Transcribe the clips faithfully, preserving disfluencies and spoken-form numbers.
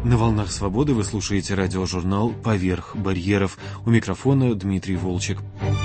На волнах свободы вы слушаете радиожурнал «Поверх барьеров». У микрофона Дмитрий Волчек.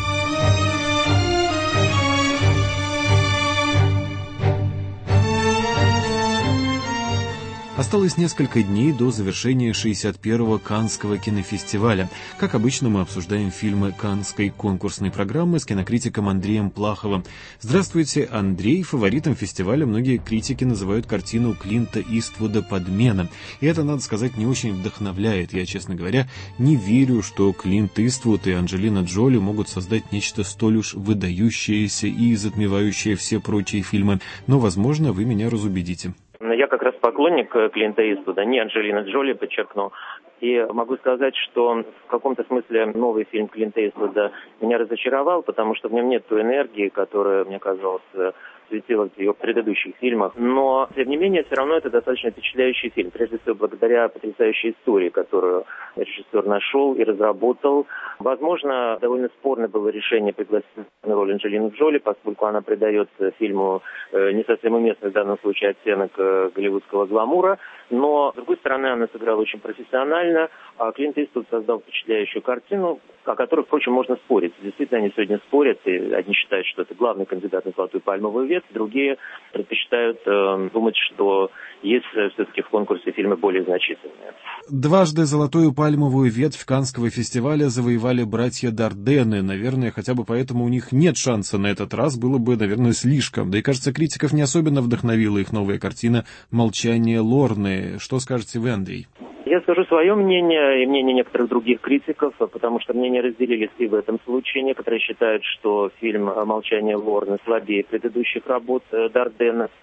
Осталось несколько дней до завершения шестьдесят первого Каннского кинофестиваля. Как обычно, мы обсуждаем фильмы Каннской конкурсной программы с кинокритиком Андреем Плаховым. Здравствуйте, Андрей. Фаворитом фестиваля многие критики называют картину Клинта Иствуда «Подмена». И это, надо сказать, не очень вдохновляет. Я, честно говоря, не верю, что Клинт Иствуд и Анджелина Джоли могут создать нечто столь уж выдающееся и затмевающее все прочие фильмы. Но, возможно, вы меня разубедите. Я как раз поклонник Клинта Иствуда, не Анджелина Джоли, подчеркну. И могу сказать, что в каком-то смысле новый фильм Клинта Иствуда меня разочаровал, потому что в нем нет той энергии, которая, мне казалось, светила в ее предыдущих фильмах. Но, тем не менее, все равно это достаточно впечатляющий фильм. Прежде всего, благодаря потрясающей истории, которую режиссер нашел и разработал. Возможно, довольно спорное было решение пригласить на роль Анджелину Джоли, поскольку она придает фильму не совсем уместный в данном случае оттенок голливудского гламура. Но, с другой стороны, она сыграла очень профессионально, а Клинт Иствуд создал впечатляющую картину, о которой, впрочем, можно спорить. Действительно, они сегодня спорят, и одни считают, что это главный кандидат на золотую пальмовую ветвь, другие предпочитают э, думать, что есть все-таки в конкурсе фильмы более значительные. Дважды золотую пальмовую ветвь Каннского фестиваля завоевали братья Дарденны. Наверное, хотя бы поэтому у них нет шанса на этот раз, было бы, наверное, слишком. Да и, кажется, критиков не особенно вдохновила их новая картина «Молчание Лорны». Что скажете вы, Андрей? Я скажу свое мнение и мнение некоторых других критиков, потому что мнения разделились и в этом случае. Некоторые считают, что фильм «Молчание Лорны» слабее предыдущих работ Дарденнов.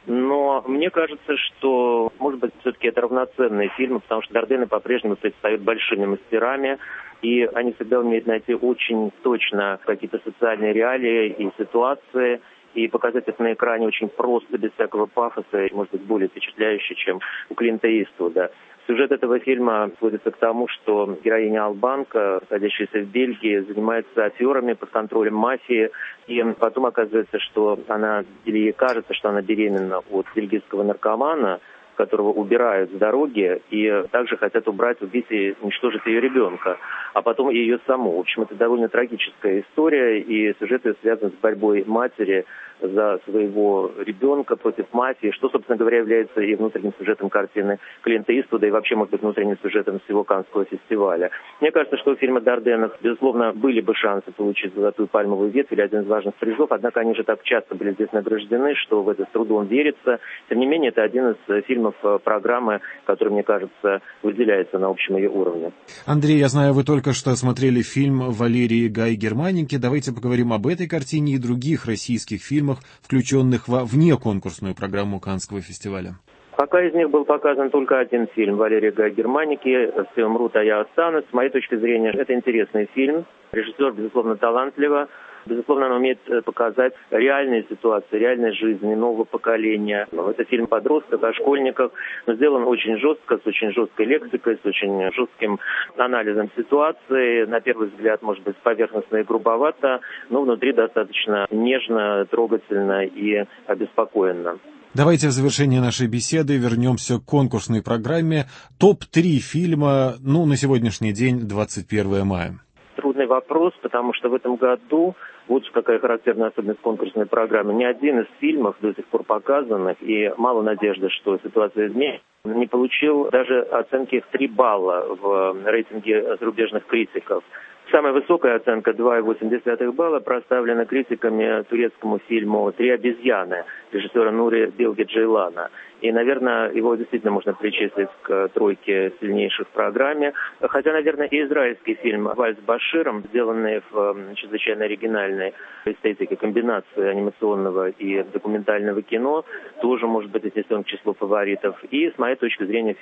Но мне кажется, что, может быть, все-таки это равноценные фильмы, потому что Дарденны по-прежнему предстают большими мастерами, и они всегда умеют найти очень точно какие-то социальные реалии и ситуации, и показать это на экране очень просто, без всякого пафоса, и, может быть, более впечатляюще, чем у Клинта Иствуда. Сюжет этого фильма сводится к тому, что героиня Албанка, находящаяся в Бельгии, занимается аферами под контролем мафии, и потом оказывается, что она, или ей кажется, что она беременна от бельгийского наркомана, которого убирают с дороги, и также хотят убрать, убить и уничтожить ее ребенка, а потом и ее саму. В общем, это довольно трагическая история, и сюжет ее связан с борьбой матери за своего ребенка против мафии, что, собственно говоря, является и внутренним сюжетом картины Клинта Иствуда, и вообще, может быть, внутренним сюжетом всего Каннского фестиваля. Мне кажется, что у фильма «Дарденнов», безусловно, были бы шансы получить золотую пальмовую ветвь или один из важных призов, однако они же так часто были здесь награждены, что в это с трудом верится. Тем не менее, это один из фильмов программы, который, мне кажется, выделяется на общем ее уровне. Андрей, я знаю, вы только что смотрели фильм Валерии Гай Германики. Давайте поговорим об этой картине и других российских фильмах, включенных во внеконкурсную программу Каннского фестиваля. Пока из них был показан только один фильм Валерии Гай Германики «Все умрут, а я останусь». С моей точки зрения, это интересный фильм. Режиссер, безусловно, талантливо. Безусловно, она умеет показать реальные ситуации, реальной жизни нового поколения. Это фильм подростков, о школьниках, но сделан очень жестко, с очень жесткой лексикой, с очень жестким анализом ситуации. На первый взгляд, может быть, поверхностно и грубовато, но внутри достаточно нежно, трогательно и обеспокоенно. Давайте в завершение нашей беседы вернемся к конкурсной программе. топ три фильма, ну, на сегодняшний день, двадцать первое мая. Трудный вопрос, потому что в этом году, вот какая характерная особенность конкурсной программы, ни один из фильмов до сих пор показанных, и мало надежды, что ситуация изменится, не получил даже оценки в три балла в рейтинге зарубежных критиков. Самая высокая оценка, два и восемь десятых балла, проставлена критиками турецкому фильму «Три обезьяны» режиссера Нури Билге Джейлана. И, наверное, его действительно можно причислить к тройке сильнейших в программе. Хотя, наверное, и израильский фильм «Вальс с Баширом», сделанный в чрезвычайно оригинальной эстетике комбинации анимационного и документального кино, тоже может быть отнесен к числу фаворитов. И, с моей точки зрения,